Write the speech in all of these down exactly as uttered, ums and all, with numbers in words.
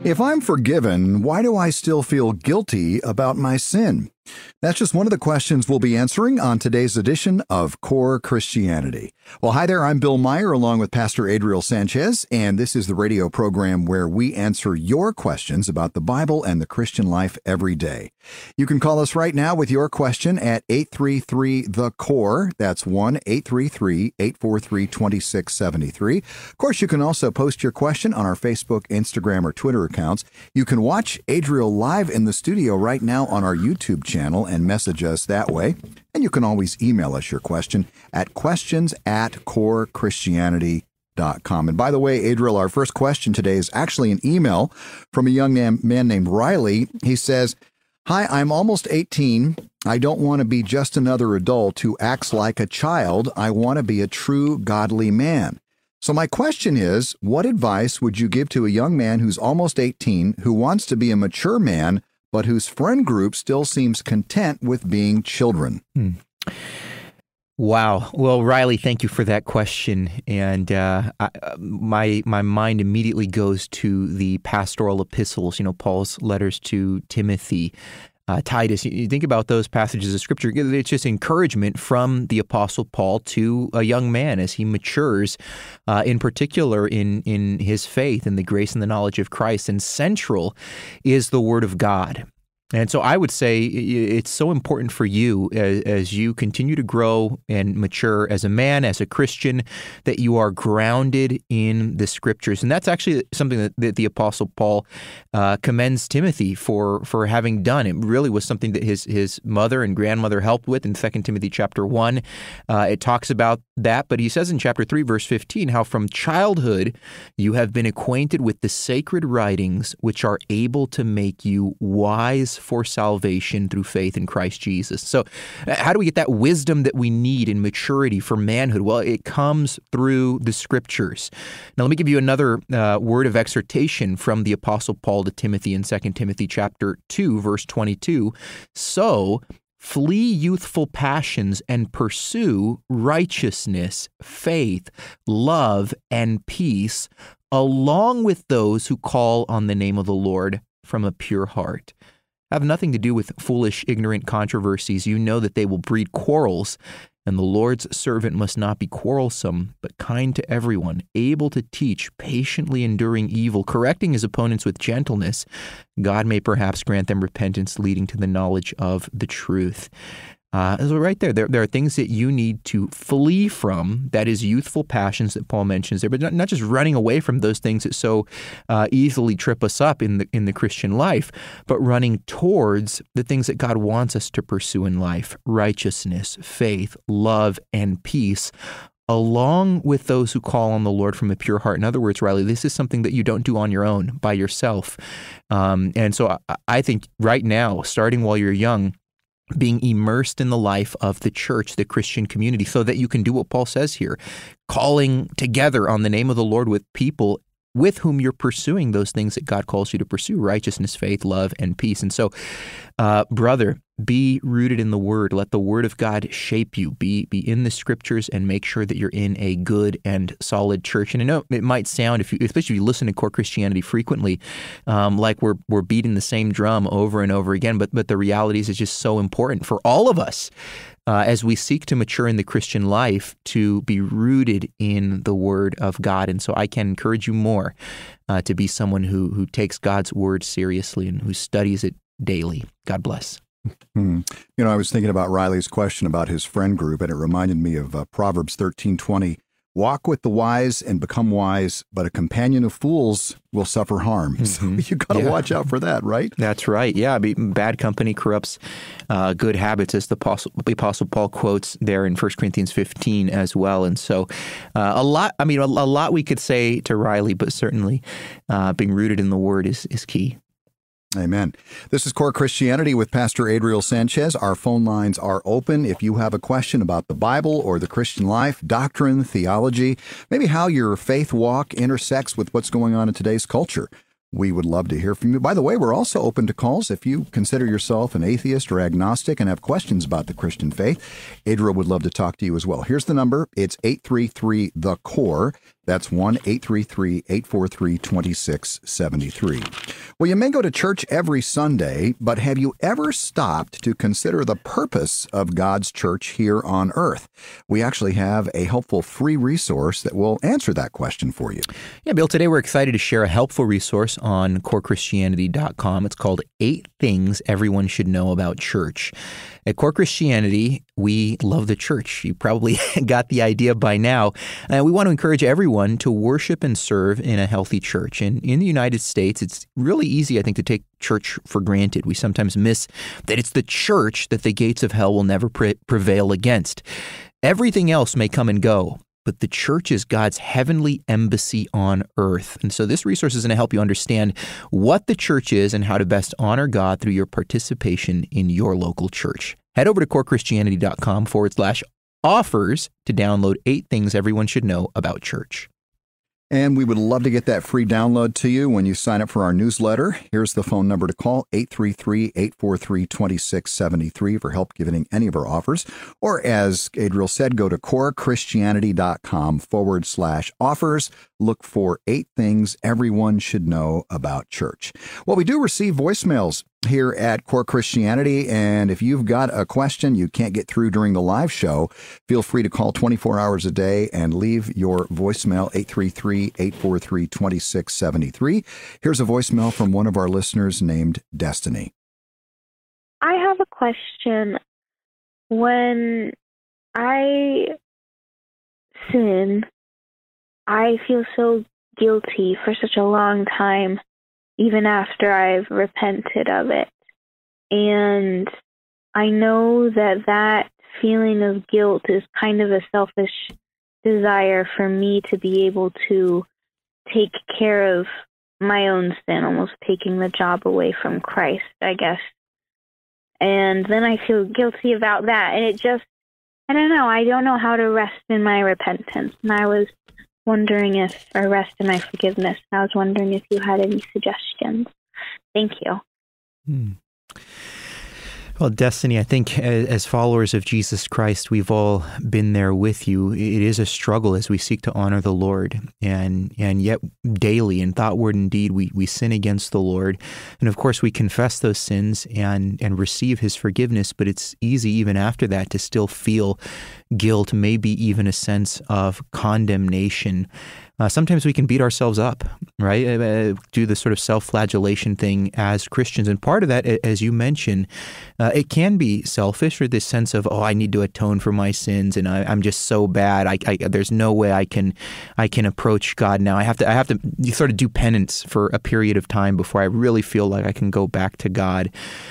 If I'm forgiven, why do I still feel guilty about my sin? That's just one of the questions we'll be answering on today's edition of Core Christianity. Well, hi there. I'm Bill Meyer along with Pastor Adriel Sanchez, and this is the radio program where we answer your questions about the Bible and the Christian life every day. You can call us right now with your question at eight three three, the C O R E. That's one eight three three, eight four three, two six seven three. Of course, you can also post your question on our Facebook, Instagram, or Twitter accounts. You can watch Adriel live in the studio right now on our YouTube channel. channel and message us that way. And you can always email us your question at questions at core christianity dot com. And by the way, Adriel, our first question today is actually an email from a young man, man named Riley. He says, "Hi, I'm almost eighteen. I don't want to be just another adult who acts like a child. I want to be a true godly man. So my question is, what advice would you give to a young man who's almost eighteen, who wants to be a mature man, but whose friend group still seems content with being children?" Hmm. Wow. Well, Riley, thank you for that question. And uh, I, my my mind immediately goes to the pastoral epistles, you know, Paul's letters to Timothy, uh, Titus. You think about those passages of Scripture, it's just encouragement from the Apostle Paul to a young man as he matures, uh, in particular in, in his faith and the grace and the knowledge of Christ. And central is the Word of God. And so I would say it's so important for you as, as you continue to grow and mature as a man, as a Christian, that you are grounded in the Scriptures. And that's actually something that, that the Apostle Paul uh, commends Timothy for for having done. It really was something that his his mother and grandmother helped with in Second Timothy chapter one. Uh, it talks about that, but he says in chapter three, verse fifteen, how from childhood you have been acquainted with the sacred writings, which are able to make you wise for salvation through faith in Christ Jesus. So how do we get that wisdom that we need in maturity for manhood? Well, it comes through the Scriptures. Now, let me give you another uh, word of exhortation from the Apostle Paul to Timothy in Second Timothy chapter two, verse twenty-two. So flee youthful passions and pursue righteousness, faith, love, and peace, along with those who call on the name of the Lord from a pure heart. Have nothing to do with foolish, ignorant controversies. You know that they will breed quarrels, and the Lord's servant must not be quarrelsome, but kind to everyone, able to teach, patiently enduring evil, correcting his opponents with gentleness. God may perhaps grant them repentance, leading to the knowledge of the truth. Uh, so right there, there, there are things that you need to flee from, that is youthful passions that Paul mentions there, but not, not just running away from those things that so uh, easily trip us up in the in the Christian life, but running towards the things that God wants us to pursue in life: righteousness, faith, love, and peace, along with those who call on the Lord from a pure heart. In other words, Riley, this is something that you don't do on your own, by yourself. Um, and so I, I think right now, starting while you're young, being immersed in the life of the church, the Christian community, so that you can do what Paul says here, calling together on the name of the Lord with people with whom you're pursuing those things that God calls you to pursue: righteousness, faith, love, and peace. And so, uh, brother, be rooted in the Word. Let the Word of God shape you. Be be in the Scriptures and make sure that you're in a good and solid church. And I know it might sound, if you, especially if you listen to Core Christianity frequently, um, like we're we're beating the same drum over and over again. But but the reality is, it's just so important for all of us uh, as we seek to mature in the Christian life to be rooted in the Word of God. And so I can encourage you more uh, to be someone who who takes God's Word seriously and who studies it daily. God bless. Hmm. You know, I was thinking about Riley's question about his friend group, and it reminded me of uh, Proverbs thirteen twenty. Walk with the wise and become wise, but a companion of fools will suffer harm. Mm-hmm. So you got to yeah. watch out for that, right? That's right. Yeah, bad company corrupts uh, good habits, as the Apostle, the Apostle Paul quotes there in First Corinthians fifteen as well. And so uh, a lot, I mean, a, a lot we could say to Riley, but certainly uh, being rooted in the Word is, is key. Amen. This is Core Christianity with Pastor Adriel Sanchez. Our phone lines are open. If you have a question about the Bible or the Christian life, doctrine, theology, maybe how your faith walk intersects with what's going on in today's culture, we would love to hear from you. By the way, we're also open to calls if you consider yourself an atheist or agnostic and have questions about the Christian faith. Adriel would love to talk to you as well. Here's the number. It's eight three three, the core, That's one eight three three, eight four three, two six seven three. Well, you may go to church every Sunday, but have you ever stopped to consider the purpose of God's church here on earth? We actually have a helpful free resource that will answer that question for you. Yeah, Bill, today we're excited to share a helpful resource on core christianity dot com. It's called Eight Things Everyone Should Know About Church. At Core Christianity, we love the church. You probably got the idea by now. Uh, we want to encourage everyone to worship and serve in a healthy church. And in the United States, it's really easy, I think, to take church for granted. We sometimes miss that it's the church that the gates of hell will never pre- prevail against. Everything else may come and go, but the church is God's heavenly embassy on earth. And so this resource is going to help you understand what the church is and how to best honor God through your participation in your local church. Head over to core christianity dot com forward slash offers to download eight things everyone should know about church. And we would love to get that free download to you when you sign up for our newsletter. Here's the phone number to call, eight three three, eight four three, two six seven three for help getting any of our offers. Or as Adriel said, go to core christianity dot com forward slash offers. Look for eight things everyone should know about church. Well, we do receive voicemails here at Core Christianity, and if you've got a question you can't get through during the live show, feel free to call twenty-four hours a day and leave your voicemail, eight three three, eight four three, two six seven three. Here's a voicemail from one of our listeners named Destiny. I have a question. When I sin, I feel so guilty for such a long time, even after I've repented of it. And I know that that feeling of guilt is kind of a selfish desire for me to be able to take care of my own sin, almost taking the job away from Christ, I guess. And then I feel guilty about that. And it just, I don't know, I don't know how to rest in my repentance. And I was wondering if, or rest in my forgiveness. I was wondering if you had any suggestions. Thank you. Hmm. Well, Destiny, I think as followers of Jesus Christ, we've all been there with you. It is a struggle as we seek to honor the Lord. And and yet daily in thought, word, and deed, we, we sin against the Lord. And of course, we confess those sins and, and receive his forgiveness. But it's easy even after that to still feel guilt, maybe even a sense of condemnation. Uh, sometimes we can beat ourselves up, right? Uh, do the sort of self-flagellation thing as Christians. And part of that, as you mentioned, uh, it can be selfish, or this sense of, oh, I need to atone for my sins, and I, I'm just so bad. I, I, there's no way I can, I can approach God now. I have to, I have to you sort of do penance for a period of time before I really feel like I can go back to God.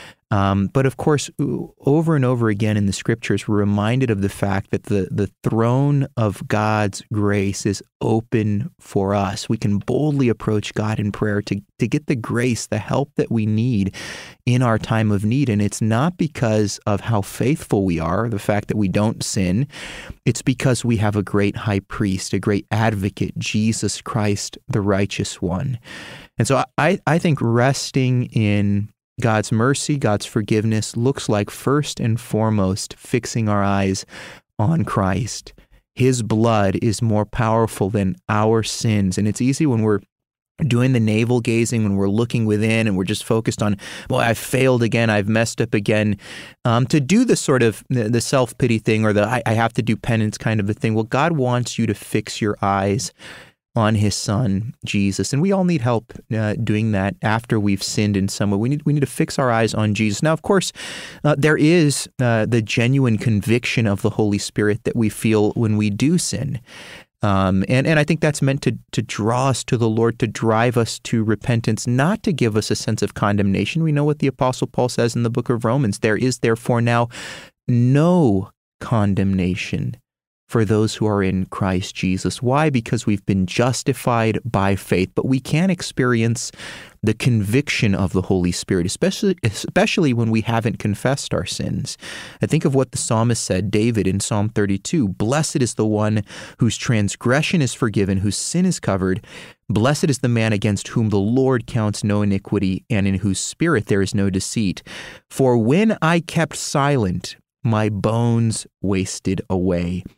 Um, but of course, over and over again in the scriptures, we're reminded of the fact that the, the throne of God's grace is open for us. We can boldly approach God in prayer to, to get the grace, the help that we need in our time of need. And it's not because of how faithful we are, the fact that we don't sin. It's because we have a great high priest, a great advocate, Jesus Christ, the righteous one. And so I, I think resting in God's mercy, God's forgiveness looks like first and foremost fixing our eyes on Christ. His blood is more powerful than our sins. And it's easy when we're doing the navel gazing, when we're looking within and we're just focused on, well, I've failed again, I've messed up again, um, to do the sort of the self-pity thing or the I, I have to do penance kind of a thing. Well, God wants you to fix your eyes on his son, Jesus. And we all need help uh, doing that after we've sinned in some way. We need we need to fix our eyes on Jesus. Now, of course, uh, there is uh, the genuine conviction of the Holy Spirit that we feel when we do sin. Um, and, and I think that's meant to, to draw us to the Lord, to drive us to repentance, not to give us a sense of condemnation. We know what the Apostle Paul says in the book of Romans. There is therefore now no condemnation for those who are in Christ Jesus. Why? Because we've been justified by faith, but we can experience the conviction of the Holy Spirit, especially especially when we haven't confessed our sins. I think of what the psalmist said, David, in Psalm thirty-two, "Blessed is the one whose transgression is forgiven, whose sin is covered. Blessed is the man against whom the Lord counts no iniquity, and in whose spirit there is no deceit. For when I kept silent, my bones wasted away."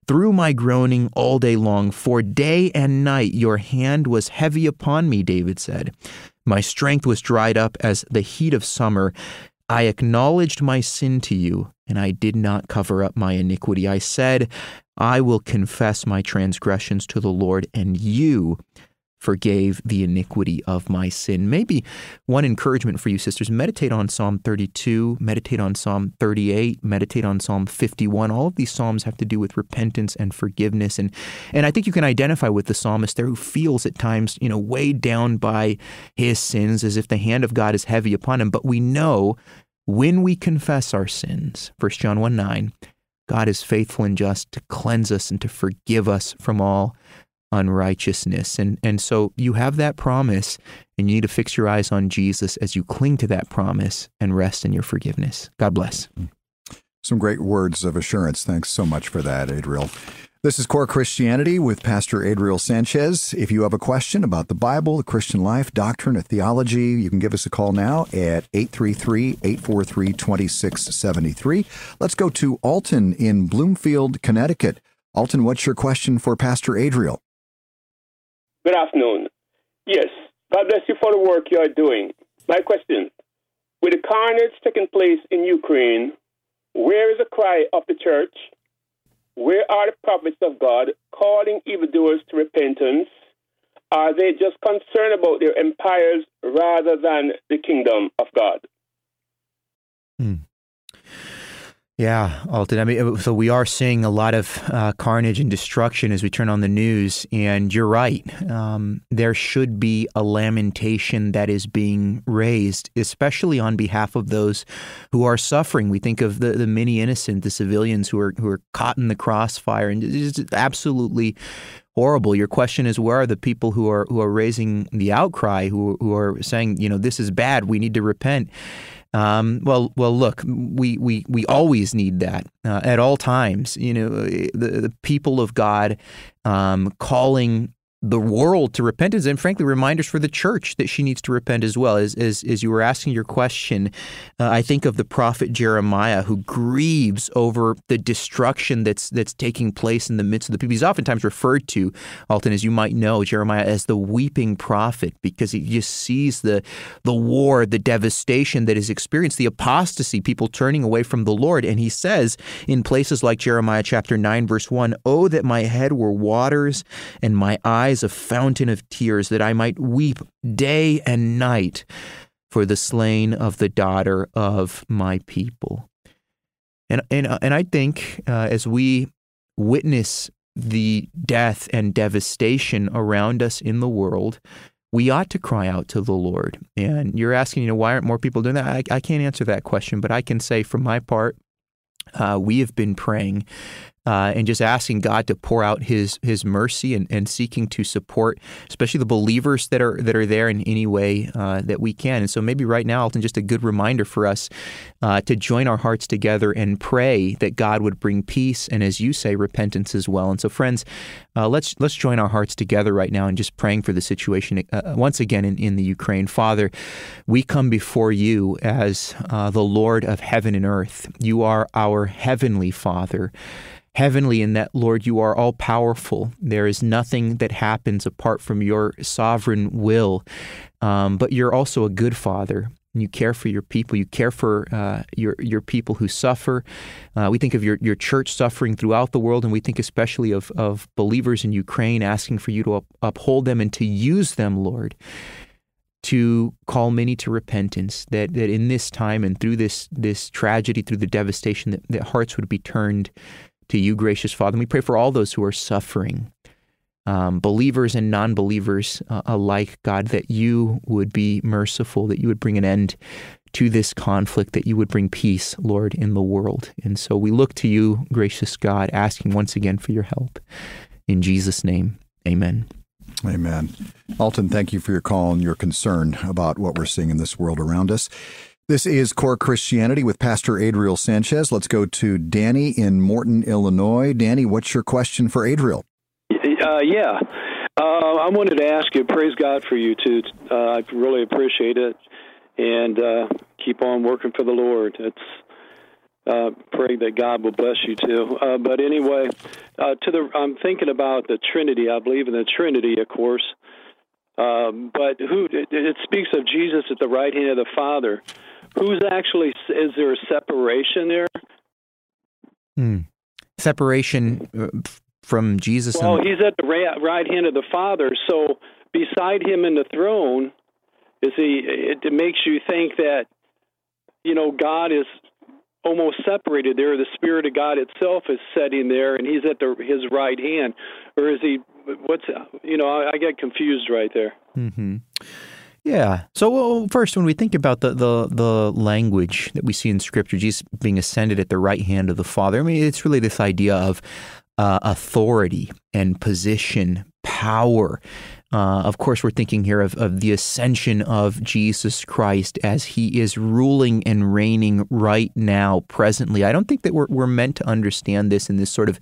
through my groaning all day long. For day and night your hand was heavy upon me, David said. My strength was dried up as the heat of summer. I acknowledged my sin to you, and I did not cover up my iniquity. I said, I will confess my transgressions to the Lord, and you forgave the iniquity of my sin. Maybe one encouragement for you, sisters, meditate on Psalm thirty-two, meditate on Psalm thirty-eight, meditate on Psalm fifty-one. All of these psalms have to do with repentance and forgiveness. And and I think you can identify with the psalmist there who feels at times, you know, weighed down by his sins as if the hand of God is heavy upon him. But we know when we confess our sins, First John one nine, God is faithful and just to cleanse us and to forgive us from all unrighteousness. And and so you have that promise, and you need to fix your eyes on Jesus as you cling to that promise and rest in your forgiveness. God bless. Some great words of assurance. Thanks so much for that, Adriel. This is Core Christianity with Pastor Adriel Sanchez. If you have a question about the Bible, the Christian life, doctrine, or theology, you can give us a call now at eight three three, eight four three, two six seven three. Let's go to Alton in Bloomfield, Connecticut. Alton, what's your question for Pastor Adriel? Good afternoon. Yes, God bless you for the work you are doing. My question, with the carnage taking place in Ukraine, where is the cry of the church? Where are the prophets of God calling evildoers to repentance? Are they just concerned about their empires rather than the kingdom of God? Hmm. Yeah, Alton. I mean, so we are seeing a lot of uh, carnage and destruction as we turn on the news, and you're right. Um, there should be a lamentation that is being raised, especially on behalf of those who are suffering. We think of the, the many innocent, the civilians who are who are caught in the crossfire, and it's absolutely horrible. Your question is, where are the people who are who are raising the outcry, who who are saying, you know, this is bad, we need to repent? Um, well, well, look, we, we, we always need that uh, at all times. You know, the, the people of God um, calling the world to repentance, and frankly, reminders for the church that she needs to repent as well. As as, as you were asking your question, uh, I think of the prophet Jeremiah, who grieves over the destruction that's that's taking place in the midst of the people. He's oftentimes referred to, Alton, as you might know, Jeremiah, as the weeping prophet, because he just sees the the war, the devastation that is experienced, the apostasy, people turning away from the Lord. And he says in places like Jeremiah chapter nine, verse one, "Oh, that my head were waters and my eyes a fountain of tears, that I might weep day and night for the slain of the daughter of my people." And and and I think uh, as we witness the death and devastation around us in the world, we ought to cry out to the Lord. And you're asking, you know, why aren't more people doing that? I, I can't answer that question, but I can say from my part, uh, we have been praying Uh, and just asking God to pour out His His mercy and, and seeking to support, especially the believers that are that are there in any way uh, that we can. And so maybe right now, Alton, just a good reminder for us uh, to join our hearts together and pray that God would bring peace and, as you say, repentance as well. And so, friends, uh, let's let's join our hearts together right now and just praying for the situation uh, once again in, in the Ukraine. Father, we come before you as uh, the Lord of heaven and earth. You are our heavenly Father. Heavenly in that, Lord, you are all-powerful. There is nothing that happens apart from your sovereign will. Um, but you're also a good Father. You care for your people. You care for uh, your your people who suffer. Uh, we think of your, your church suffering throughout the world, and we think especially of, of believers in Ukraine, asking for you to up, uphold them and to use them, Lord, to call many to repentance, that, that in this time and through this this tragedy, through the devastation, that, that hearts would be turned to you, gracious Father. And we pray for all those who are suffering, um, believers and non-believers uh, alike, God, that you would be merciful, that you would bring an end to this conflict, that you would bring peace, Lord, in the world. And so we look to you, gracious God, asking once again for your help. In Jesus' name, amen. Amen. Alton, thank you for your call and your concern about what we're seeing in this world around us. This is Core Christianity with Pastor Adriel Sanchez. Let's go to Danny in Morton, Illinois. Danny, what's your question for Adriel? Uh, yeah. Uh, I wanted to ask you, praise God for you too. Uh, I really appreciate it. And uh, keep on working for the Lord. It's uh, pray that God will bless you too. Uh, but anyway, uh, to the I'm thinking about the Trinity. I believe in the Trinity, of course. Um, but who it, it speaks of Jesus at the right hand of the Father. Who's actually, is there a separation there? Hmm. Separation from Jesus? Well, and... he's at the right, right hand of the Father. So beside him in the throne, is he? It, it makes you think that, you know, God is almost separated there. The Spirit of God itself is sitting there, and he's at the, his right hand. Or is he? What's you know? I, I get confused right there. Mm-hmm. Yeah. So well, first, when we think about the, the the language that we see in Scripture, Jesus being ascended at the right hand of the Father, I mean, it's really this idea of uh, authority and position, power. Uh, of course, we're thinking here of, of the ascension of Jesus Christ as he is ruling and reigning right now, presently. I don't think that we're, we're meant to understand this in this sort of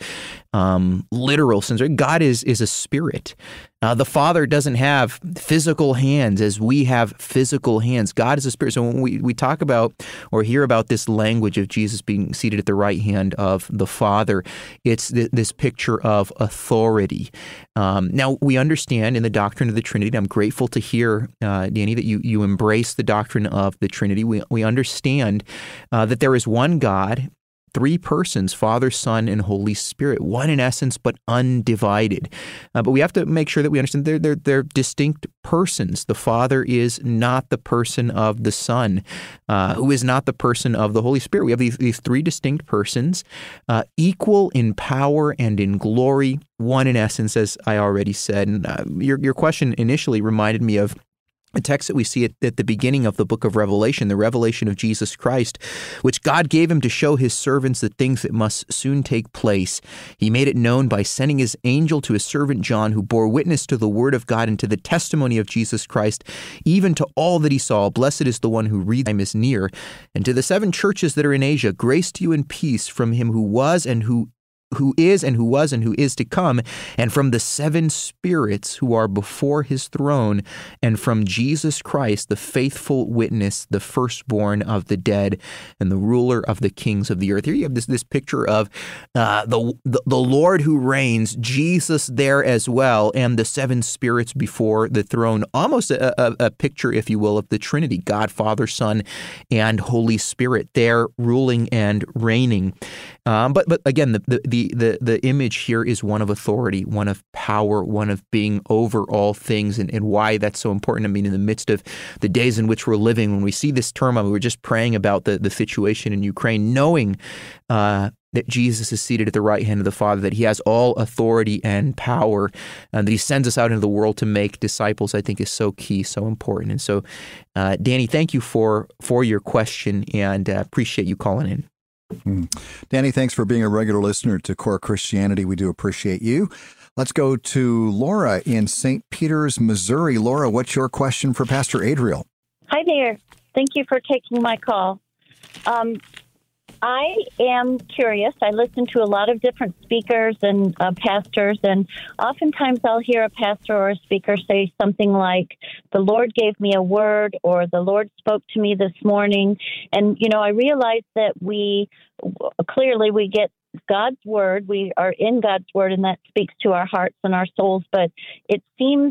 um, literal sense. God is, is a spirit. Uh, the Father doesn't have physical hands as we have physical hands. God is a spirit. So when we, we talk about or hear about this language of Jesus being seated at the right hand of the Father, it's th- this picture of authority. Um, now, we understand in the doctrine of the Trinity, I'm grateful to hear, uh, Danny, that you, you embrace the doctrine of the Trinity. We, we understand uh, that there is one God, three persons, Father, Son, and Holy Spirit, one in essence, but undivided. Uh, but we have to make sure that we understand they're, they're, they're distinct persons. The Father is not the person of the Son, uh, who is not the person of the Holy Spirit. We have these, these three distinct persons, uh, equal in power and in glory, one in essence, as I already said. And uh, your, your question initially reminded me of a text that we see at, at the beginning of the book of Revelation, the revelation of Jesus Christ, which God gave him to show his servants the things that must soon take place. He made it known by sending his angel to his servant John, who bore witness to the word of God and to the testimony of Jesus Christ, even to all that he saw. Blessed is the one who reads, time is near. And to the seven churches that are in Asia, grace to you and peace from him who was and who who is and who was and who is to come, and from the seven spirits who are before his throne, and from Jesus Christ, the faithful witness, the firstborn of the dead, and the ruler of the kings of the earth. Here you have this, this picture of uh, the, the the Lord who reigns, Jesus there as well, and the seven spirits before the throne. Almost a, a, a picture, if you will, of the Trinity, God, Father, Son, and Holy Spirit there ruling and reigning. Um, but but again, the, the the the the image here is one of authority, one of power, one of being over all things, and, and why that's so important. I mean, in the midst of the days in which we're living, when we see this term, I mean, we were just praying about the, the situation in Ukraine, knowing uh, that Jesus is seated at the right hand of the Father, that he has all authority and power, and that he sends us out into the world to make disciples, I think is so key, so important. And so, uh, Danny, thank you for, for your question, and uh, appreciate you calling in. Mm. Danny, thanks for being a regular listener to Core Christianity. We do appreciate you. Let's go to Laura in Saint Peters, Missouri. Laura, what's your question for Pastor Adriel? Hi there. Thank you for taking my call. Um, I am curious. I listen to a lot of different speakers and uh, pastors, and oftentimes I'll hear a pastor or a speaker say something like, the Lord gave me a word, or the Lord spoke to me this morning. And, you know, I realize that we, clearly we get God's word. We are in God's word, and that speaks to our hearts and our souls. But it seems,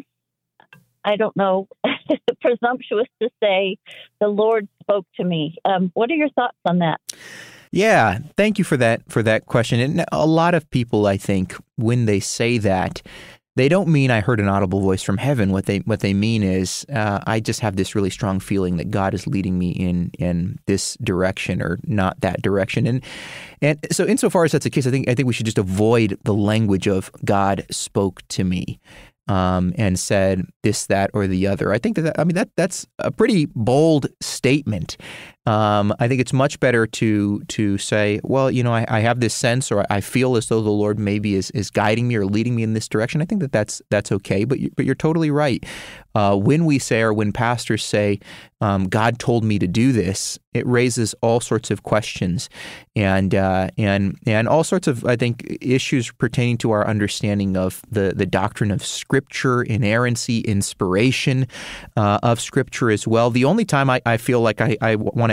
I don't know, presumptuous to say the Lord spoke to me. Um, what are your thoughts on that? Yeah, thank you for that for that question. And a lot of people, I think, when they say that, they don't mean I heard an audible voice from heaven. What they what they mean is uh, I just have this really strong feeling that God is leading me in in this direction or not that direction. And and so insofar as that's the case, I think I think we should just avoid the language of God spoke to me. Um, and said this, that, or the other. I think that, that I mean, that that's a pretty bold statement. Um, I think it's much better to to say, well, you know, I, I have this sense, or I feel as though the Lord maybe is is guiding me or leading me in this direction. I think that that's that's okay. But you, but you're totally right. Uh, when we say, or when pastors say, um, God told me to do this, it raises all sorts of questions and uh, and and all sorts of, I think, issues pertaining to our understanding of the the doctrine of Scripture, inerrancy, inspiration uh, of Scripture as well. The only time I, I feel like I, I want to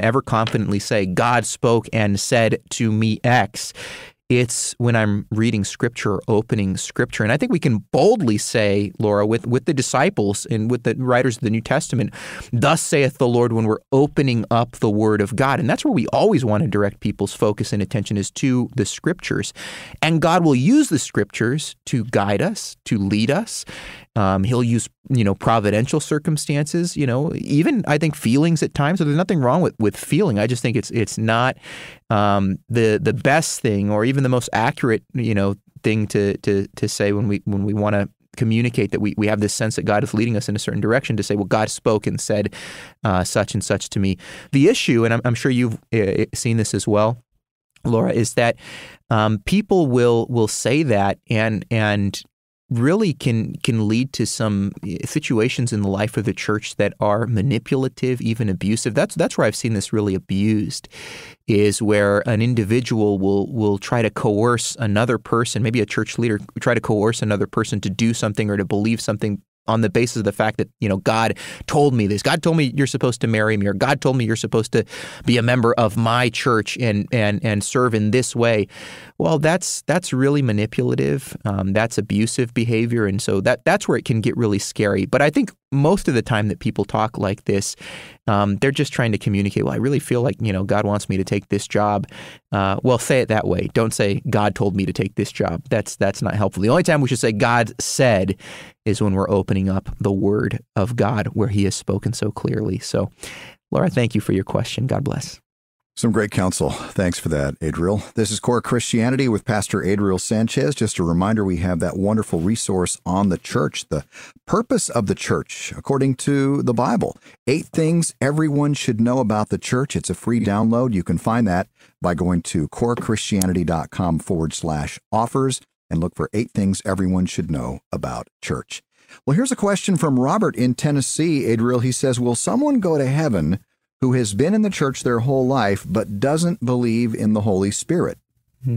ever confidently say, God spoke and said to me X. It's when I'm reading Scripture or opening Scripture. And I think we can boldly say, Laura, with, with the disciples and with the writers of the New Testament, thus saith the Lord, when we're opening up the Word of God. And that's where we always want to direct people's focus and attention, is to the Scriptures. And God will use the Scriptures to guide us, to lead us. Um, he'll use, you know, providential circumstances, you know, even I think feelings at times. So there's nothing wrong with, with feeling. I just think it's it's not um, the the best thing, or even the most accurate, you know, thing to to to say when we when we want to communicate that we, we have this sense that God is leading us in a certain direction, to say, well, God spoke and said uh, such and such to me. The issue, and I'm, I'm sure you've uh, seen this as well, Laura, is that um, people will will say that and and. really can can lead to some situations in the life of the church that are manipulative, even abusive. That's that's where I've seen this really abused, is where an individual will will try to coerce another person, maybe a church leader, try to coerce another person to do something or to believe something on the basis of the fact that, you know, God told me this. God told me you're supposed to marry me, or God told me you're supposed to be a member of my church and and and serve in this way. Well, that's that's really manipulative. Um, that's abusive behavior, and so that that's where it can get really scary. But I think most of the time that people talk like this, um, they're just trying to communicate, well, I really feel like, you know, God wants me to take this job. Uh, well, say it that way. Don't say God told me to take this job. That's that's not helpful. The only time we should say God said is when we're opening up the Word of God, where He has spoken so clearly. So, Laura, thank you for your question. God bless. Some great counsel. Thanks for that, Adriel. This is Core Christianity with Pastor Adriel Sanchez. Just a reminder, we have that wonderful resource on the church, the purpose of the church, according to the Bible. Eight things everyone should know about the church. It's a free download. You can find that by going to corechristianity.com forward slash offers and look for eight things everyone should know about church. Well, here's a question from Robert in Tennessee. Adriel, he says, will someone go to heaven who has been in the church their whole life but doesn't believe in the Holy Spirit? Hmm.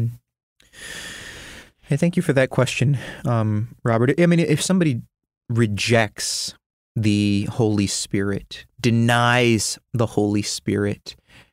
Hey, thank you for that question, um, Robert. I mean, if somebody rejects the Holy Spirit, denies the Holy Spirit,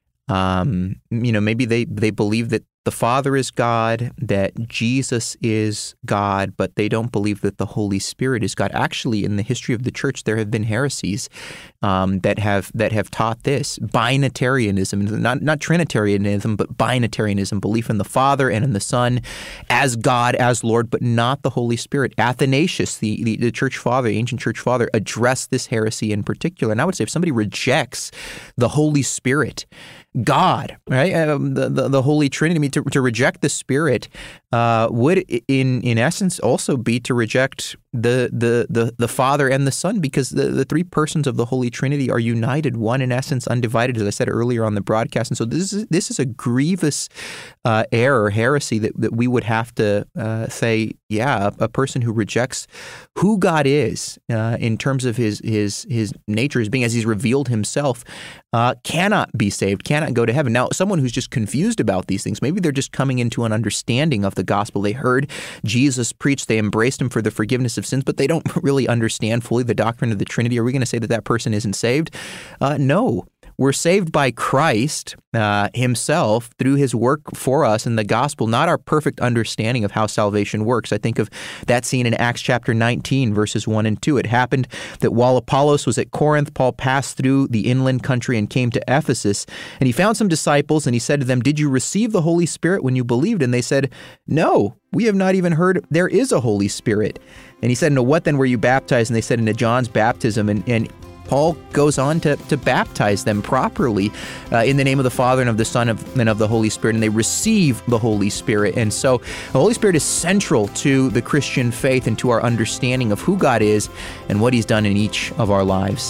um, you know, maybe they, they believe that the Father is God, that Jesus is God, but they don't believe that the Holy Spirit is God. Actually, in the history of the church, there have been heresies um, that have that have taught this. Binitarianism, not not Trinitarianism, but binitarianism, belief in the Father and in the Son as God, as Lord, but not the Holy Spirit. Athanasius, the, the, the church father, the ancient church father, addressed this heresy in particular. And I would say if somebody rejects the Holy Spirit, God, right, um, the, the the Holy Trinity, I mean, to, to reject the Spirit uh, would, in in essence, also be to reject the the the, the Father and the Son, because the, the three persons of the Holy Trinity are united, one in essence, undivided, as I said earlier on the broadcast. And so this is this is a grievous uh, error, heresy that, that we would have to uh, say, yeah, a, a person who rejects who God is uh, in terms of his his his nature, his being as He's revealed Himself, uh, cannot be saved, cannot go to heaven. Now, someone who's just confused about these things, maybe they're just coming into an understanding of the gospel. They heard Jesus preach, they embraced Him for the forgiveness of sins, but they don't really understand fully the doctrine of the Trinity. Are we going to say that that person isn't saved? Uh, no. We're saved by Christ uh, Himself through His work for us in the gospel, not our perfect understanding of how salvation works. I think of that scene in Acts chapter nineteen, verses one and two. It happened that while Apollos was at Corinth, Paul passed through the inland country and came to Ephesus, and he found some disciples, and he said to them, "Did you receive the Holy Spirit when you believed?" And they said, "No, we have not even heard there is a Holy Spirit." And he said, "No, what then were you baptized?" And they said, "Into John's baptism." And, and Paul goes on to, to baptize them properly uh, in the name of the Father and of the Son of, and of the Holy Spirit, and they receive the Holy Spirit. And so the Holy Spirit is central to the Christian faith and to our understanding of who God is and what He's done in each of our lives.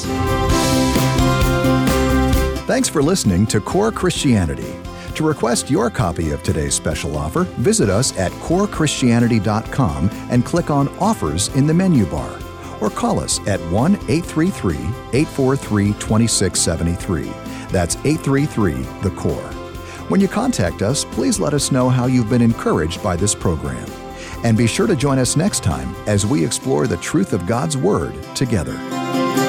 Thanks for listening to Core Christianity. To request your copy of today's special offer, visit us at core christianity dot com and click on Offers in the menu bar. Or call us at one eight three three, eight four three, two six seven three. That's eight three three, the core. When you contact us, please let us know how you've been encouraged by this program. And be sure to join us next time as we explore the truth of God's Word together.